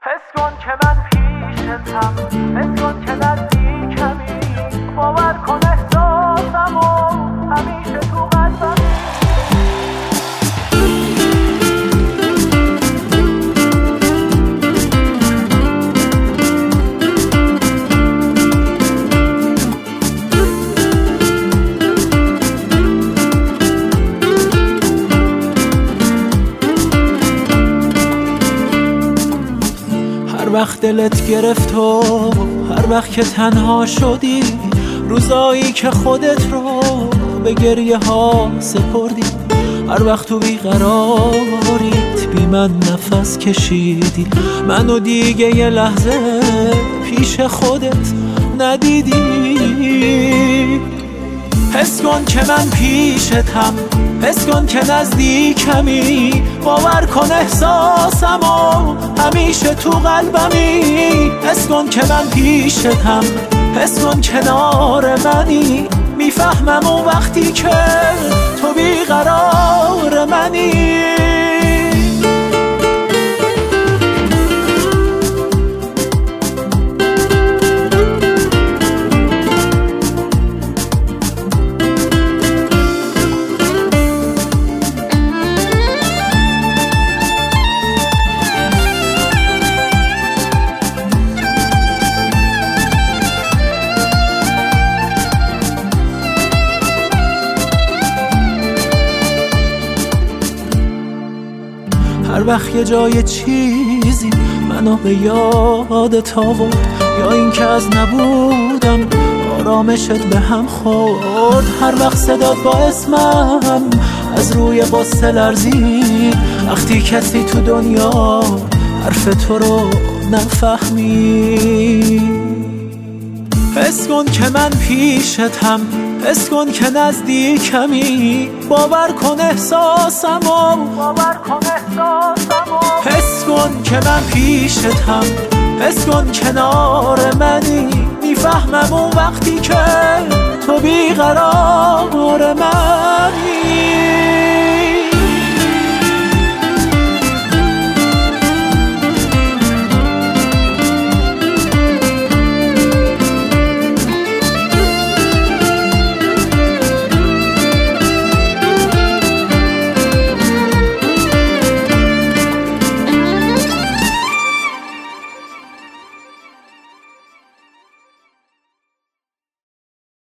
حس کن که من پیشتم، حس کن که نزدیکمی، باور کن احساسمو همیشه تو قلبمی. هر وقت دلت گرفت و هر وقت که تنها شدی، روزایی که خودت رو به گریه ها سپردی، هر وقت تو بیقراریت بی من نفس کشیدی، منو دیگه یه لحظه پیش خودت ندیدی. حس کن که من پیشتم، حس کن که نزدیکمی، باور کن احساسمو همیشه تو قلبمی. حس کن که من پیشتم، حس کن کنار منی، میفهمم اون وقتی که تو بیقرار منی. هر وقت یه جای چیزی منو به یادت آورد، یا این که از نبودم آرامشت به هم خورد، هر وقت صدات با اسمم از روی غصه لرزید، وقتی کسی تو دنیا حرف تو رو نفهمید. حس کن که من پیشتم، حس کن که نزدیکمی، باور کن احساسمو، باور کن احساسمو. حس کن که من پیشتم، حس کن کنار منی، میفهمم اون وقتی که تو بیقرار منی.